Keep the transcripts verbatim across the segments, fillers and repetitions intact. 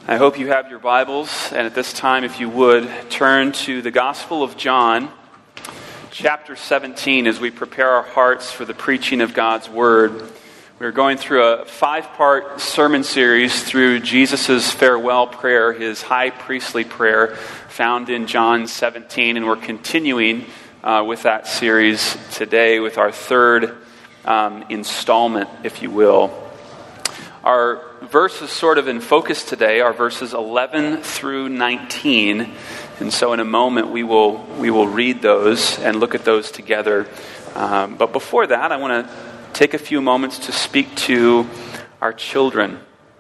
I hope you have your Bibles, and at this time, if you would, turn to the Gospel of John, chapter seventeen, as we prepare our hearts for the preaching of God's Word. We're going through a five-part sermon series through Jesus' farewell prayer, his high priestly prayer, found in John seventeen, and we're continuing uh, with that series today with our third um, installment, if you will. Our verses sort of in focus today are verses eleven through nineteen, and so in a moment we will we will read those and look at those together. Um, but before that, I want to take a few moments to speak to our children.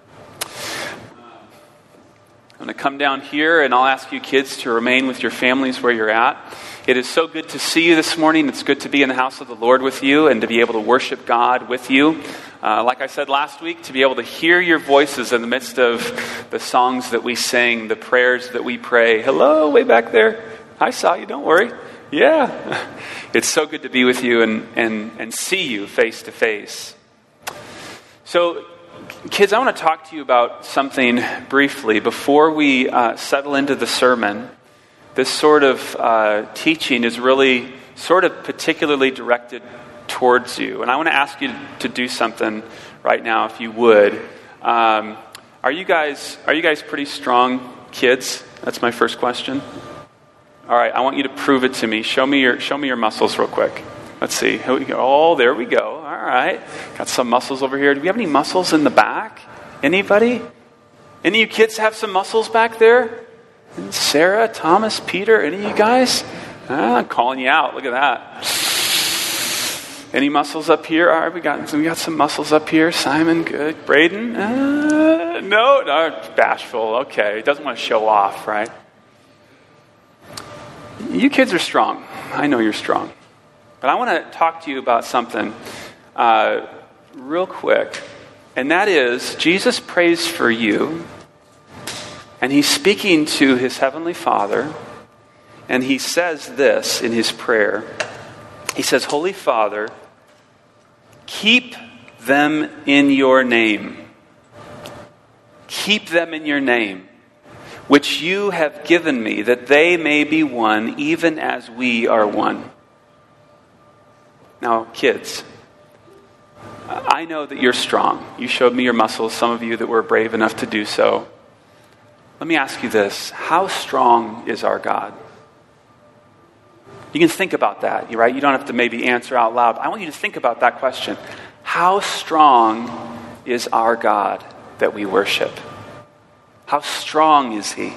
I'm going to come down here and I'll ask you kids to remain with your families where you're at. It is so good to see you this morning. It's good to be in the house of the Lord with you and to be able to worship God with you. Uh, like I said last week, to be able to hear your voices in the midst of the songs that we sing, the prayers that we pray. Hello, way back there. I saw you, don't worry. Yeah. It's so good to be with you and, and, and see you face to face. So, kids, I want to talk to you about something briefly before we uh, settle into the sermon. This sort of uh, teaching is really sort of particularly directed towards you. And I want to ask you to do something right now, if you would. Um, are you guys are you guys pretty strong kids? That's my first question. All right, I want you to prove it to me. Show me your show me your muscles real quick. Let's see. Here we go. Oh, there we go. All right. Got some muscles over here. Do we have any muscles in the back? Anybody? Any of you kids have some muscles back there? Sarah, Thomas, Peter, any of you guys? Ah, I'm calling you out. Look at that. Any muscles up here? All right, we got we got some muscles up here. Simon, good. Braden? Uh, no, no, bashful. Okay, doesn't want to show off, right? You kids are strong. I know you're strong. But I want to talk to you about something uh, real quick. And that is, Jesus prays for you. And he's speaking to his heavenly Father. And he says this in his prayer. He says, Holy Father, keep them in your name. Keep them in your name, which you have given me, that they may be one, even as we are one. Now, kids, I know that you're strong. You showed me your muscles, some of you that were brave enough to do so. Let me ask you this. How strong is our God? You can think about that, right? You don't have to maybe answer out loud. I want you to think about that question. How strong is our God that we worship? How strong is he?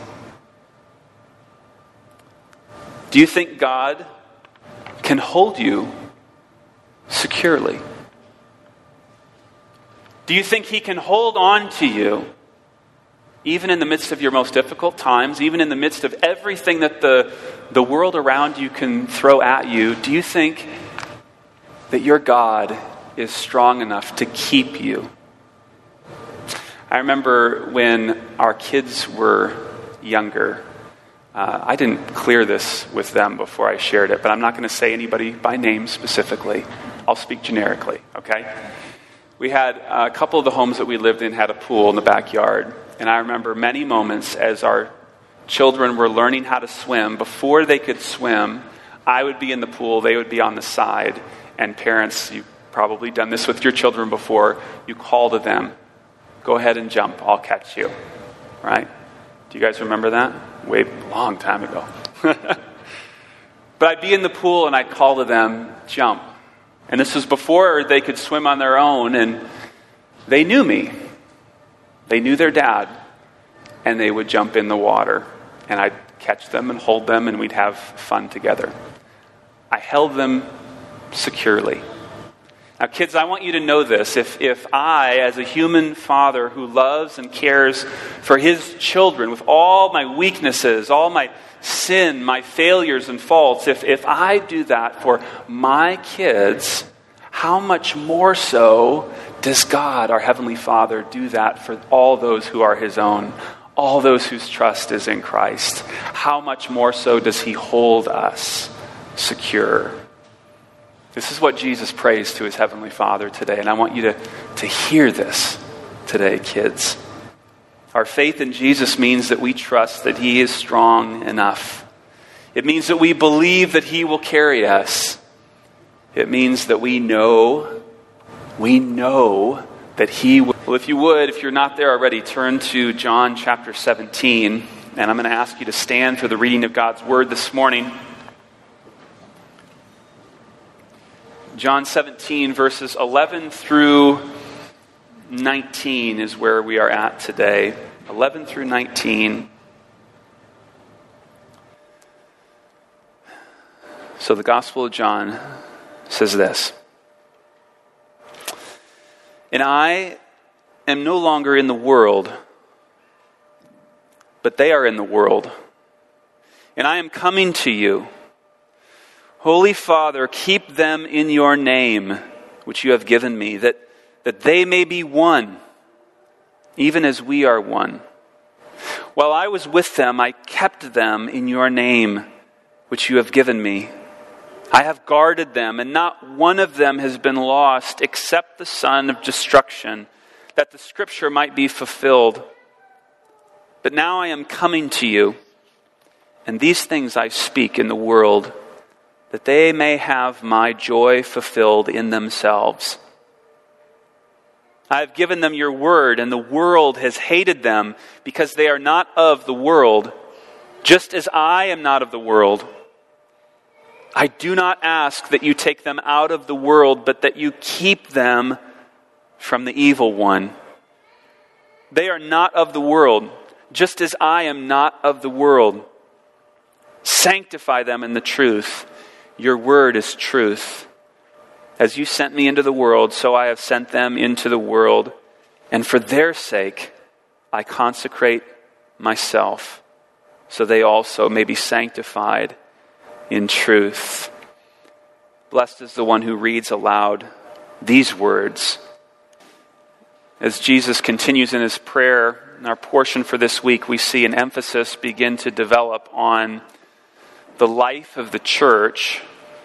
Do you think God can hold you securely? Do you think he can hold on to you even in the midst of your most difficult times, even in the midst of everything that the, the world around you can throw at you? Do you think that your God is strong enough to keep you? I remember when our kids were younger, uh, I didn't clear this with them before I shared it, but I'm not going to say anybody by name specifically. I'll speak generically, okay? We had uh, a couple of the homes that we lived in had a pool in the backyard. And I remember many moments as our children were learning how to swim. Before they could swim, I would be in the pool, they would be on the side. And parents, you've probably done this with your children before, you call to them, go ahead and jump, I'll catch you. Right? Do you guys remember that? Way long time ago. But I'd be in the pool and I'd call to them, jump. And this was before they could swim on their own, and they knew me. They knew their dad, and they would jump in the water, and I'd catch them and hold them, and we'd have fun together. I held them securely. Now, kids, I want you to know this. If, if I, as a human father who loves and cares for his children with all my weaknesses, all my sin, my failures and faults, if, if I do that for my kids, how much more so does God, our Heavenly Father, do that for all those who are his own, all those whose trust is in Christ? How much more so does he hold us secure? This is what Jesus prays to his Heavenly Father today, and I want you to, to hear this today, kids. Our faith in Jesus means that we trust that he is strong enough. It means that we believe that he will carry us. It means that we know, we know that he will. Well, if you would, if you're not there already, turn to John chapter seventeen, and I'm going to ask you to stand for the reading of God's word this morning. John seventeen, verses eleven through nineteen is where we are at today. eleven through nineteen. So the Gospel of John says this. And I am no longer in the world, but they are in the world. And I am coming to you. Holy Father, keep them in your name, which you have given me, that, that they may be one, even as we are one. While I was with them, I kept them in your name, which you have given me. I have guarded them, and not one of them has been lost except the son of destruction, that the scripture might be fulfilled. But now I am coming to you, and these things I speak in the world, that they may have my joy fulfilled in themselves. I have given them your word, and the world has hated them, because they are not of the world, just as I am not of the world. I do not ask that you take them out of the world, but that you keep them from the evil one. They are not of the world, just as I am not of the world. Sanctify them in the truth. Your word is truth. As you sent me into the world, so I have sent them into the world. And for their sake, I consecrate myself, so they also may be sanctified in truth. Blessed is the one who reads aloud these words. As Jesus continues in his prayer, in our portion for this week, we see an emphasis begin to develop on the life of the church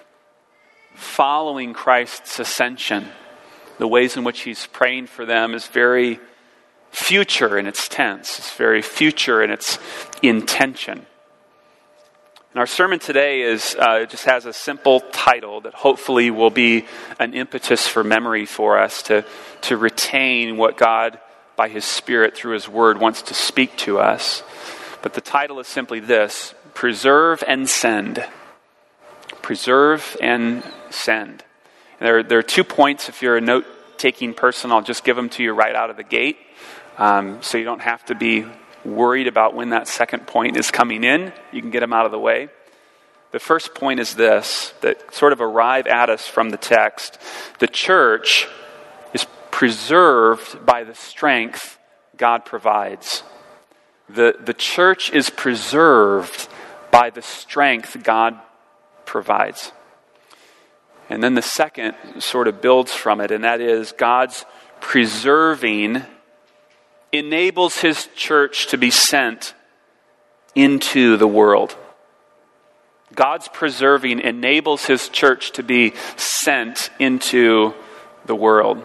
following Christ's ascension. The ways in which he's praying for them is very future in its tense. It's very future in its intention. And our sermon today is uh, it just has a simple title that hopefully will be an impetus for memory for us to, to retain what God, by his Spirit, through his word, wants to speak to us. But the title is simply this: Preserve and Send. Preserve and Send. And there, there are two points. If you're a note-taking person, I'll just give them to you right out of the gate, um, so you don't have to be worried about when that second point is coming in. You can get them out of the way. The first point is this, that sort of arrive at us from the text. The church is preserved by the strength God provides. The, the church is preserved by the strength God provides. And then the second sort of builds from it, and that is God's preserving enables his church to be sent into the world. God's preserving enables his church to be sent into the world.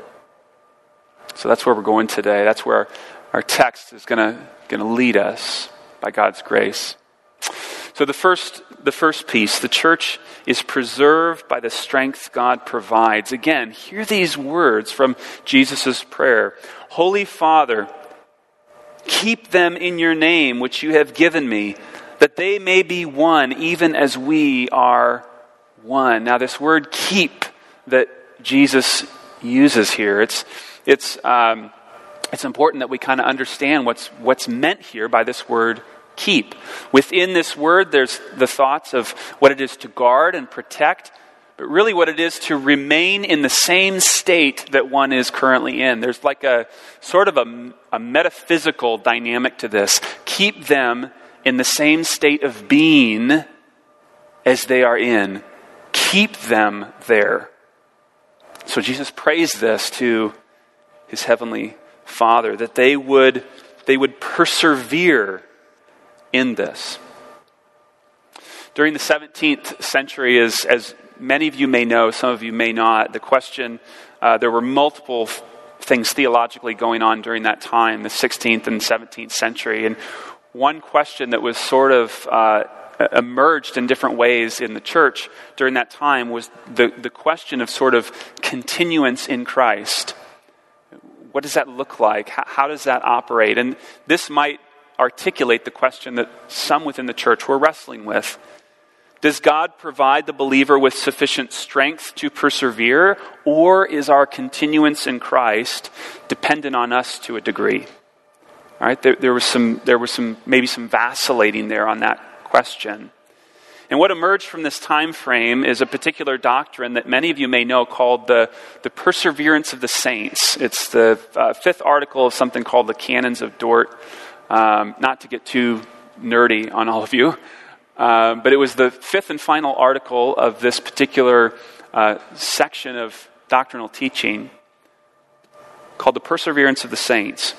So that's where we're going today. That's where our text is going to going to lead us by God's grace. So the first the first piece, the church is preserved by the strength God provides. Again, hear these words from Jesus' prayer. Holy Father, keep them in your name, which you have given me, that they may be one, even as we are one. Now, this word "keep" that Jesus uses here, it's it's um, it's important that we kind of understand what's what's meant here by this word "keep." Within this word, there's the thoughts of what it is to guard and protect, but really what it is to remain in the same state that one is currently in. There's like a sort of a, a metaphysical dynamic to this. Keep them in the same state of being as they are in. Keep them there. So Jesus prays this to his heavenly Father, that they would, they would persevere in this. During the seventeenth century, as, as many of you may know, some of you may not, the question, uh, there were multiple things theologically going on during that time, the sixteenth and seventeenth century. And one question that was sort of uh, emerged in different ways in the church during that time was the, the question of sort of continuance in Christ. What does that look like? How, how does that operate? And this might articulate the question that some within the church were wrestling with. Does God provide the believer with sufficient strength to persevere, or is our continuance in Christ dependent on us to a degree? All right, there, there was some, there was some, maybe some vacillating there on that question. And what emerged from this time frame is a particular doctrine that many of you may know called the, the perseverance of the saints. It's the uh, fifth article of something called the Canons of Dort. Um, not to get too nerdy on all of you. Uh, but it was the fifth and final article of this particular uh, section of doctrinal teaching called the Perseverance of the Saints.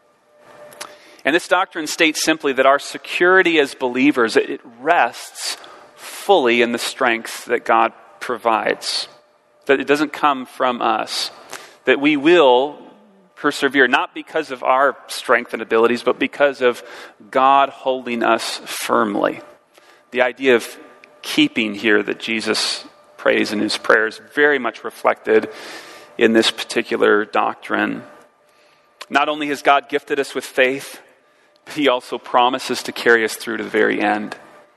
And this doctrine states simply that our security as believers, it rests fully in the strength that God provides. That it doesn't come from us. That we will persevere, not because of our strength and abilities, but because of God holding us firmly. The idea of keeping here that Jesus prays in his prayers very much reflected in this particular doctrine. Not only has God gifted us with faith, but he also promises to carry us through to the very end.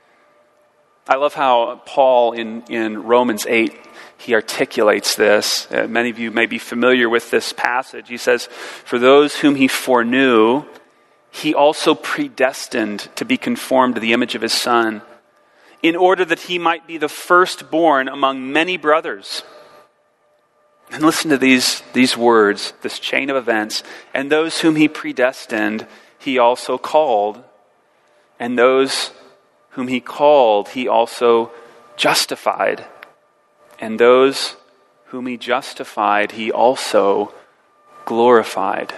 I love how Paul in, in Romans eight, he articulates this. Uh, many of you may be familiar with this passage. He says, "For those whom he foreknew, he also predestined to be conformed to the image of his Son, in order that he might be the firstborn among many brothers." And listen to these, these words, this chain of events. "And those whom he predestined, he also called. And those whom he called, he also justified. And those whom he justified, he also glorified."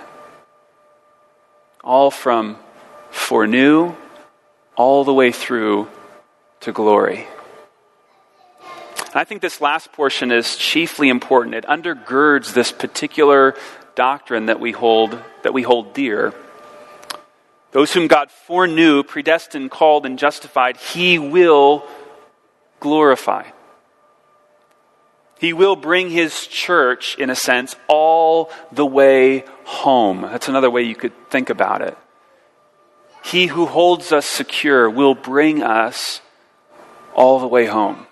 All from foreknew, all the way through to glory. And I think this last portion is chiefly important. It undergirds this particular doctrine that we hold, that we hold dear. Those whom God foreknew, predestined, called, and justified, he will glorify. He will bring his church, in a sense, all the way home. That's another way you could think about it. He who holds us secure will bring us all the way home.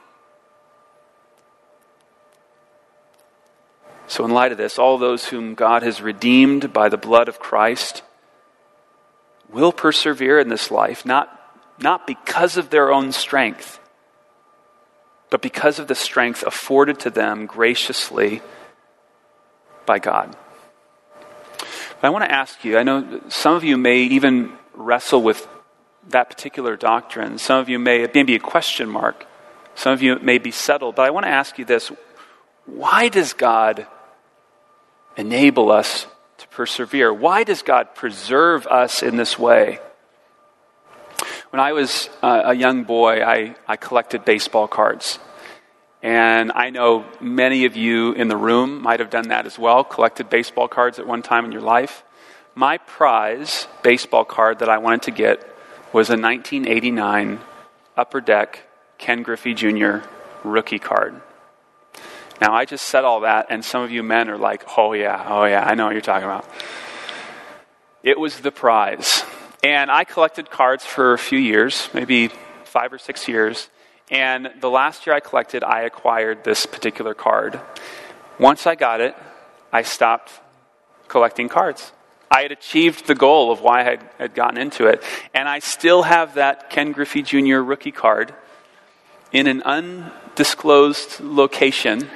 So in light of this, all those whom God has redeemed by the blood of Christ will persevere in this life, not, not because of their own strength, but because of the strength afforded to them graciously by God. But I want to ask you, I know some of you may even wrestle with that particular doctrine. Some of you may, maybe a question mark. Some of you may be settled. But I want to ask you this. Why does God enable us to persevere? Why does God preserve us in this way? When I was uh, a young boy, I, I collected baseball cards. And I know many of you in the room might have done that as well, collected baseball cards at one time in your life. My prize baseball card that I wanted to get was a nineteen eighty-nine Upper Deck Ken Griffey Junior rookie card. Now, I just said all that, and some of you men are like, oh yeah, oh yeah, I know what you're talking about. It was the prize. And I collected cards for a few years, maybe five or six years. And the last year I collected, I acquired this particular card. Once I got it, I stopped collecting cards. I had achieved the goal of why I had, had gotten into it. And I still have that Ken Griffey Junior rookie card in an undisclosed location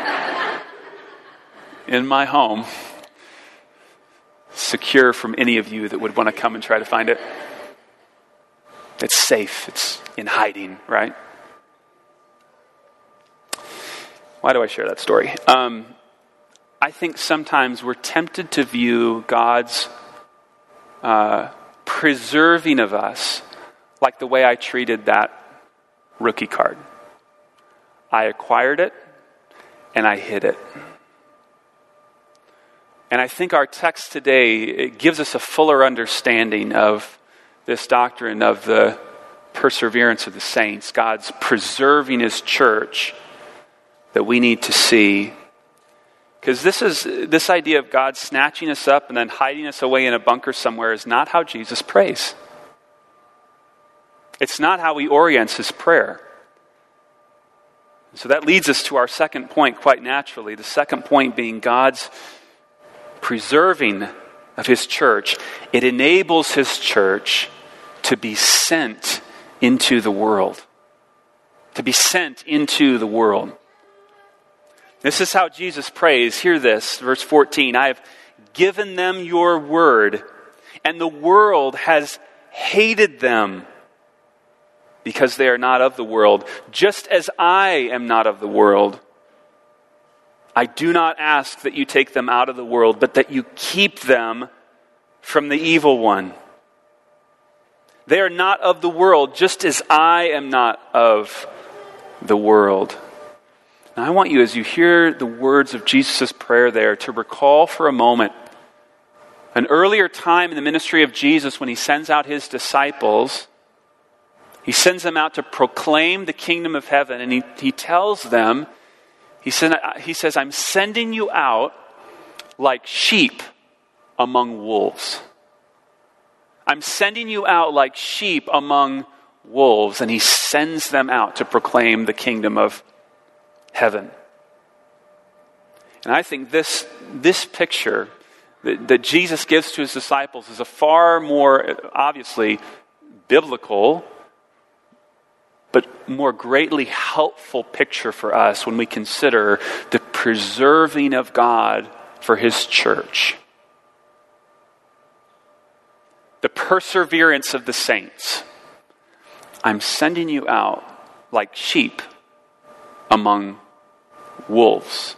in my home, secure from any of you that would want to come and try to find it. It's safe. It's in hiding, right? Why do I share that story? Um, I think sometimes we're tempted to view God's uh, preserving of us like the way I treated that rookie card. I acquired it and I hid it. And I think our text today, it gives us a fuller understanding of this doctrine of the perseverance of the saints, God's preserving his church, that we need to see. Because this is this idea of God snatching us up and then hiding us away in a bunker somewhere is not how Jesus prays. It's not how he orients his prayer. So that leads us to our second point quite naturally. The second point being God's preserving of his church. It enables his church to be sent into the world. To be sent into the world. This is how Jesus prays. Hear this, verse fourteen. I have given them your word, and the world has hated them because they are not of the world, just as I am not of the world. I do not ask that you take them out of the world, but that you keep them from the evil one. They are not of the world, just as I am not of the world. Now, I want you, as you hear the words of Jesus' prayer there, to recall for a moment an earlier time in the ministry of Jesus when he sends out his disciples. He sends them out to proclaim the kingdom of heaven, and he, he tells them, he, said, he says, I'm sending you out like sheep among wolves. I'm sending you out like sheep among wolves. And he sends them out to proclaim the kingdom of heaven. And I think this, this picture that, that Jesus gives to his disciples is a far more, obviously, biblical, but more greatly helpful picture for us when we consider the preserving of God for his church. The perseverance of the saints. I'm sending you out like sheep among wolves.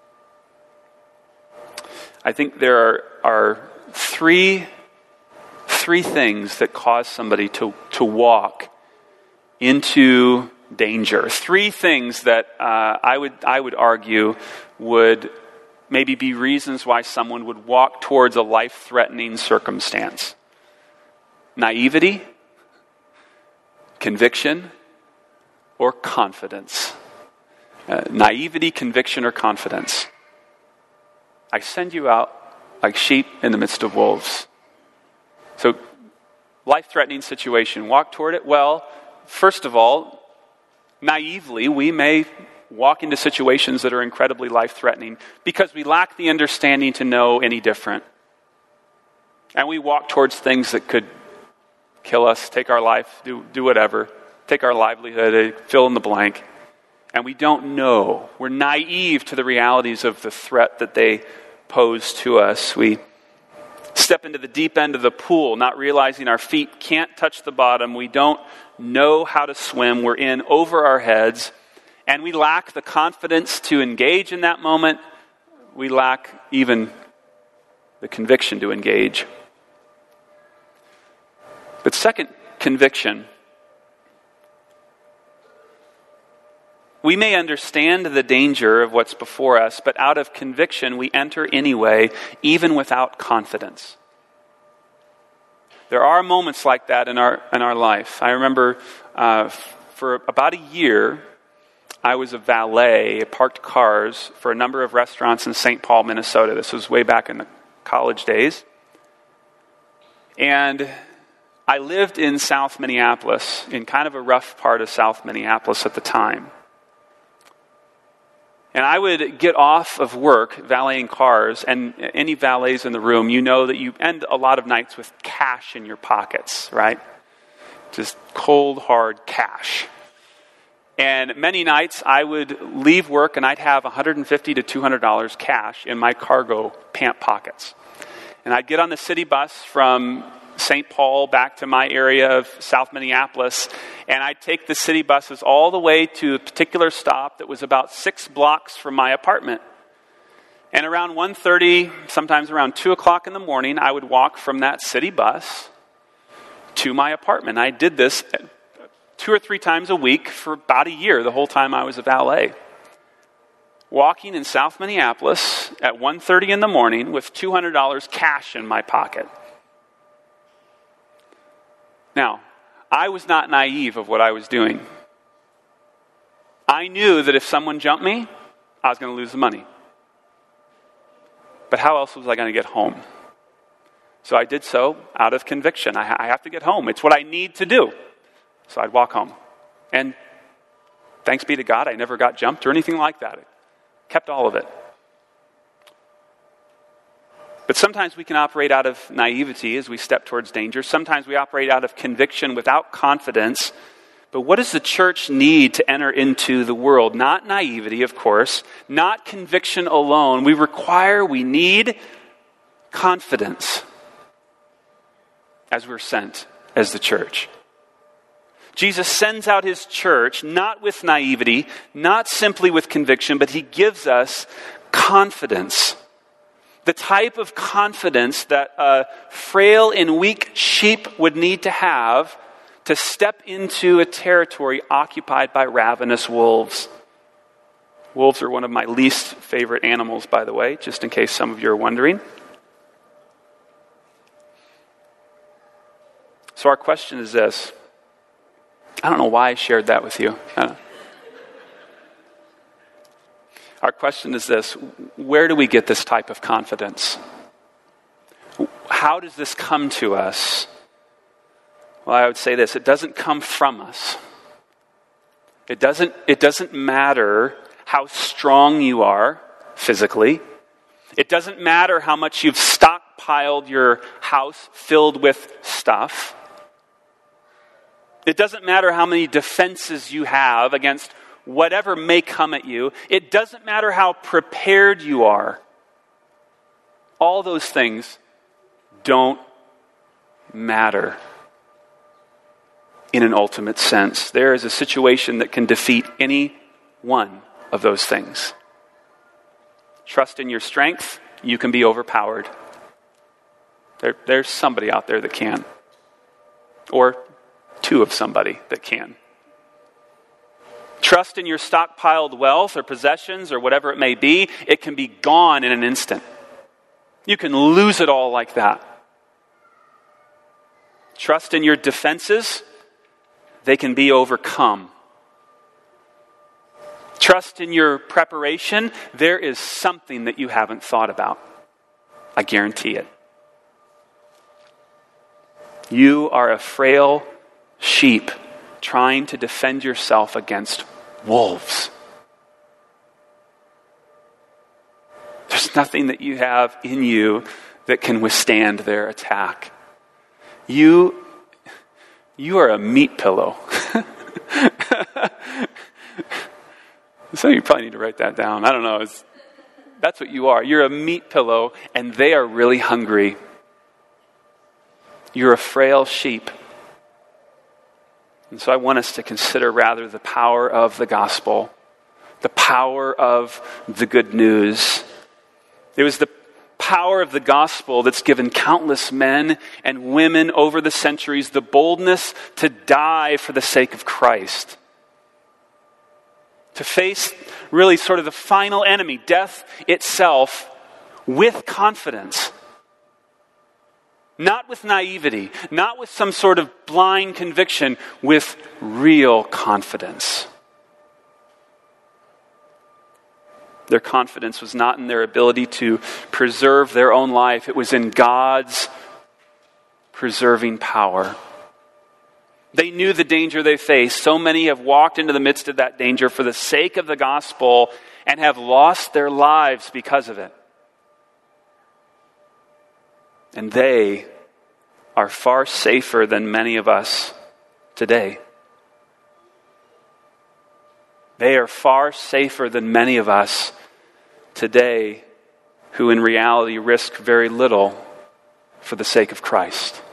I think there are, are three, three things that cause somebody to, to walk into danger. Three things that uh, I would I would argue would maybe be reasons why someone would walk towards a life-threatening circumstance. Naivety, conviction, or confidence. Uh, naivety, conviction, or confidence. I send you out like sheep in the midst of wolves. So, life-threatening situation. Walk toward it. Well, first of all, naively, we may walk into situations that are incredibly life-threatening because we lack the understanding to know any different. And we walk towards things that could kill us, take our life, do, do whatever, take our livelihood, fill in the blank. And we don't know. We're naive to the realities of the threat that they pose to us. We step into the deep end of the pool, not realizing our feet can't touch the bottom. We don't know how to swim. We're in over our heads. And we lack the confidence to engage in that moment. We lack even the conviction to engage. But second, conviction. We may understand the danger of what's before us, but out of conviction, we enter anyway, even without confidence. There are moments like that in our in our life. I remember uh, for about a year, I was a valet, I parked cars for a number of restaurants in Saint Paul, Minnesota. This was way back in the college days. And I lived in South Minneapolis, in kind of a rough part of South Minneapolis at the time. And I would get off of work valeting cars, and any valets in the room, you know that you end a lot of nights with cash in your pockets, right? Just cold, hard cash. And many nights I would leave work and I'd have one hundred fifty to two hundred dollars cash in my cargo pant pockets. And I'd get on the city bus from Saint Paul back to my area of South Minneapolis, and I'd take the city buses all the way to a particular stop that was about six blocks from my apartment. And around one thirty, sometimes around two o'clock in the morning, I would walk from that city bus to my apartment. I did this two or three times a week for about a year, the whole time I was a valet. walking in South Minneapolis at one thirty in the morning with two hundred dollars cash in my pocket. Now, I was not naive of what I was doing. I knew that if someone jumped me, I was going to lose the money. But how else was I going to get home? So I did so out of conviction. I, ha- I have to get home. It's what I need to do. So I'd walk home. And thanks be to God, I never got jumped or anything like that. I kept all of it. But sometimes we can operate out of naivety as we step towards danger. Sometimes we operate out of conviction without confidence. But what does the church need to enter into the world? Not naivety, of course. Not conviction alone. We require, we need confidence as we're sent as the church. Jesus sends out his church not with naivety, not simply with conviction, but he gives us confidence. The type of confidence that a frail and weak sheep would need to have to step into a territory occupied by ravenous wolves. Wolves are one of my least favorite animals, by the way, just in case some of you are wondering. So our question is this. I don't know why I shared that with you. I don't know. Our question is this: where do we get this type of confidence? How does this come to us? Well, I would say this: it doesn't come from us. It doesn't, it doesn't matter how strong you are physically. It doesn't matter how much you've stockpiled your house filled with stuff. It doesn't matter how many defenses you have against whatever may come at you. It doesn't matter how prepared you are. All those things don't matter in an ultimate sense. There is a situation that can defeat any one of those things. Trust in your strength, you can be overpowered. There, there's somebody out there that can. Or two of somebody that can. Trust in your stockpiled wealth or possessions or whatever it may be, it can be gone in an instant. You can lose it all like that. Trust in your defenses, they can be overcome. Trust in your preparation, there is something that you haven't thought about. I guarantee it. You are a frail sheep trying to defend yourself against wolves. There's nothing that you have in you that can withstand their attack. You, you are a meat pillow. Some of you probably need to write that down. I don't know. It's, that's what you are. You're a meat pillow, and they are really hungry. You're a frail sheep. And so I want us to consider rather the power of the gospel, the power of the good news. It was the power of the gospel that's given countless men and women over the centuries the boldness to die for the sake of Christ. To face really sort of the final enemy, death itself, with confidence. Not with naivety, not with some sort of blind conviction, with real confidence. Their confidence was not in their ability to preserve their own life. It was in God's preserving power. They knew the danger they faced. So many have walked into the midst of that danger for the sake of the gospel and have lost their lives because of it. And they are far safer than many of us today. They are far safer than many of us today who in reality risk very little for the sake of Christ.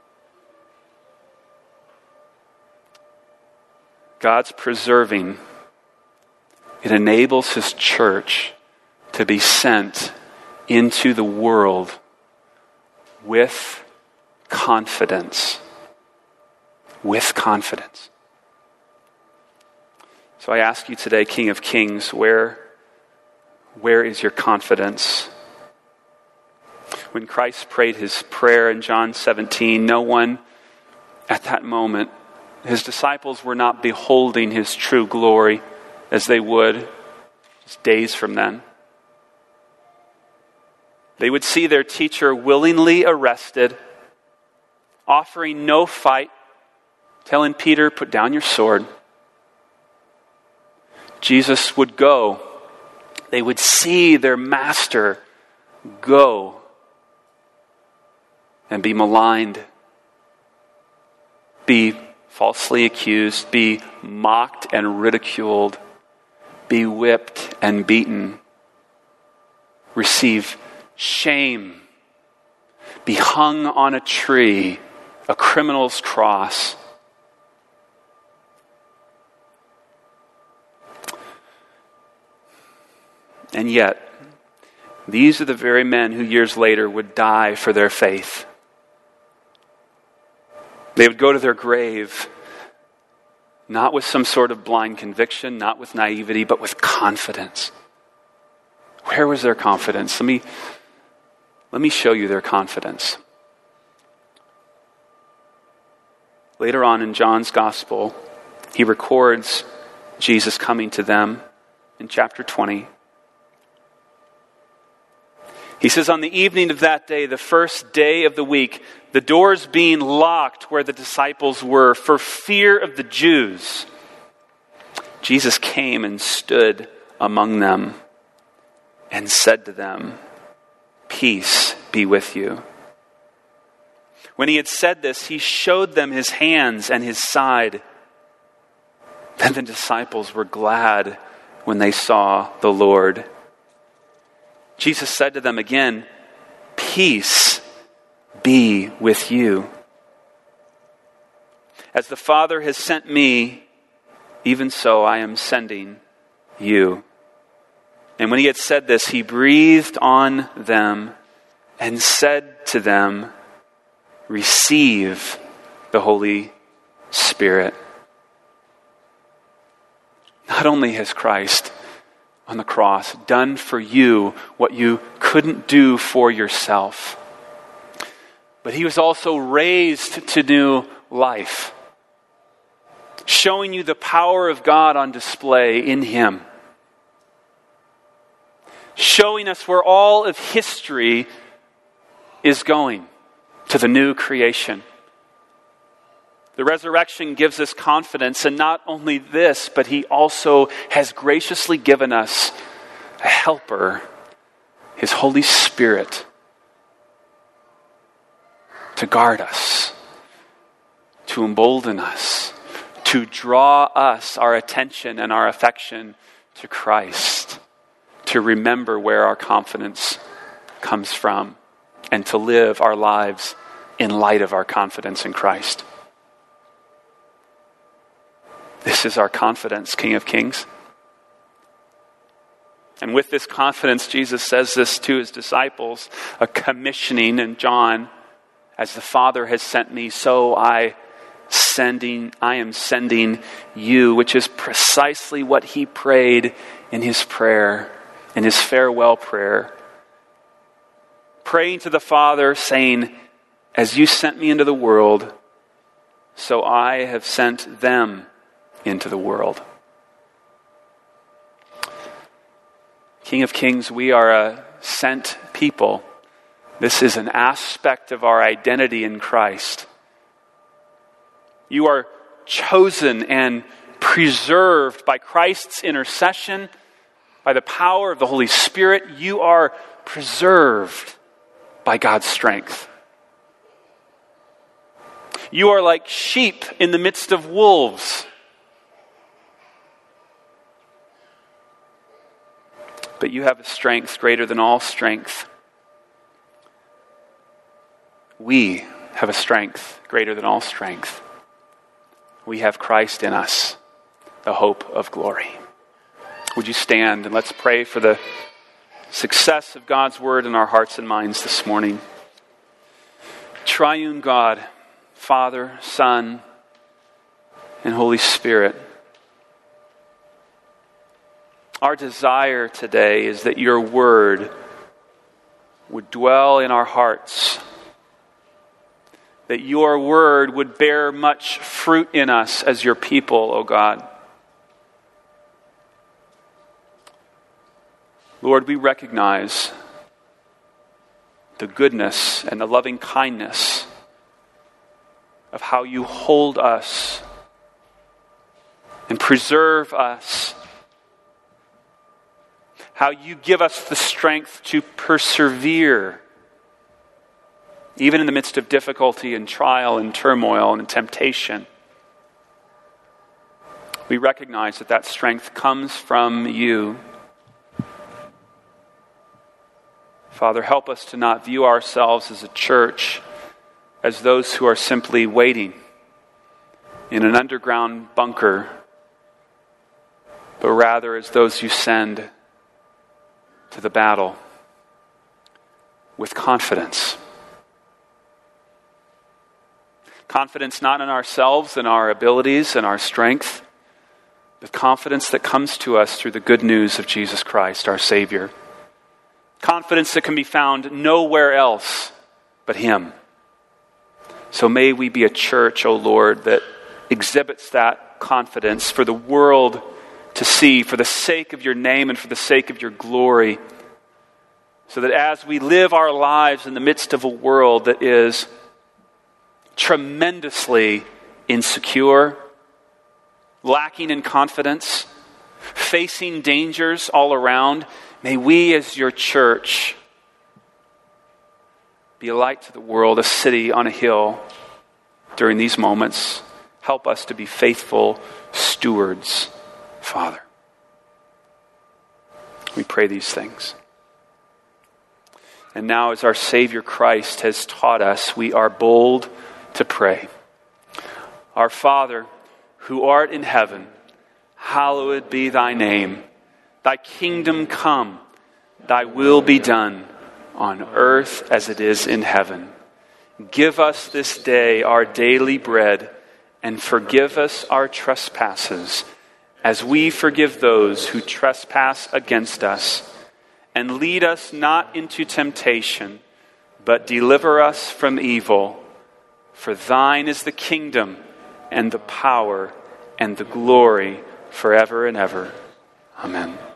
God's preserving. It enables his church to be sent into the world with confidence. With confidence. So I ask you today, King of Kings, where, where is your confidence? When Christ prayed his prayer in John seventeen, no one at that moment, his disciples were not beholding his true glory as they would just days from then. They would see their teacher willingly arrested, offering no fight, telling Peter, put down your sword. Jesus would go. They would see their master go and be maligned, be falsely accused, be mocked and ridiculed, be whipped and beaten, receive shame, be hung on a tree, a criminal's cross. And yet, these are the very men who years later would die for their faith. They would go to their grave, not with some sort of blind conviction, not with naivety, but with confidence. Where was their confidence? Let me, let me show you their confidence. Later on in John's Gospel, he records Jesus coming to them in chapter twenty. He says, on the evening of that day, the first day of the week, the doors being locked where the disciples were for fear of the Jews, Jesus came and stood among them and said to them, peace be with you. When he had said this, he showed them his hands and his side. Then the disciples were glad when they saw the Lord. Jesus said to them again, peace be with you. As the Father has sent me, even so I am sending you. And when he had said this, he breathed on them and said to them, receive the Holy Spirit. Not only has Christ on the cross done for you what you couldn't do for yourself, but he was also raised to new life, showing you the power of God on display in him, showing us where all of history is going, to the new creation. The resurrection gives us confidence, and not only this, but he also has graciously given us a helper, his Holy Spirit, to guard us, to embolden us, to draw us, our attention and our affection to Christ, to remember where our confidence comes from, and to live our lives in light of our confidence in Christ. This is our confidence, King of Kings. And with this confidence, Jesus says this to his disciples, a commissioning in John, as the Father has sent me, so I sending, I am sending you, which is precisely what he prayed in his prayer, in his farewell prayer. Praying to the Father, saying, as you sent me into the world, so I have sent them into the world. King of Kings, we are a sent people. This is an aspect of our identity in Christ. You are chosen and preserved by Christ's intercession, by the power of the Holy Spirit. You are preserved by God's strength. You are like sheep in the midst of wolves. But you have a strength greater than all strength. We have a strength greater than all strength. We have Christ in us, the hope of glory. Would you stand and let's pray for the success of God's word in our hearts and minds this morning. Triune God, Father, Son, and Holy Spirit, Our desire today is that your word would dwell in our hearts, that your word would bear much fruit in us as your people, O God. Lord, we recognize the goodness and the loving kindness of how you hold us and preserve us, how you give us the strength to persevere, even in the midst of difficulty and trial and turmoil and temptation. We recognize that that strength comes from you. Father, help us to not view ourselves as a church as those who are simply waiting in an underground bunker, but rather as those you send to the battle with confidence. Confidence not in ourselves and our abilities and our strength, but confidence that comes to us through the good news of Jesus Christ, our Savior. Confidence that can be found nowhere else but Him. So may we be a church, O Lord, that exhibits that confidence for the world to see, for the sake of your name and for the sake of your glory, so that as we live our lives in the midst of a world that is tremendously insecure, lacking in confidence, facing dangers all around, may we as your church be a light to the world, a city on a hill during these moments. Help us to be faithful stewards, Father. We pray these things. And now, as our Savior Christ has taught us, we are bold to pray. Our Father, who art in heaven, hallowed be thy name. Thy kingdom come, thy will be done on earth as it is in heaven. Give us this day our daily bread, and forgive us our trespasses, as we forgive those who trespass against us. And lead us not into temptation, but deliver us from evil. For thine is the kingdom, and the power, and the glory, forever and ever. Amen.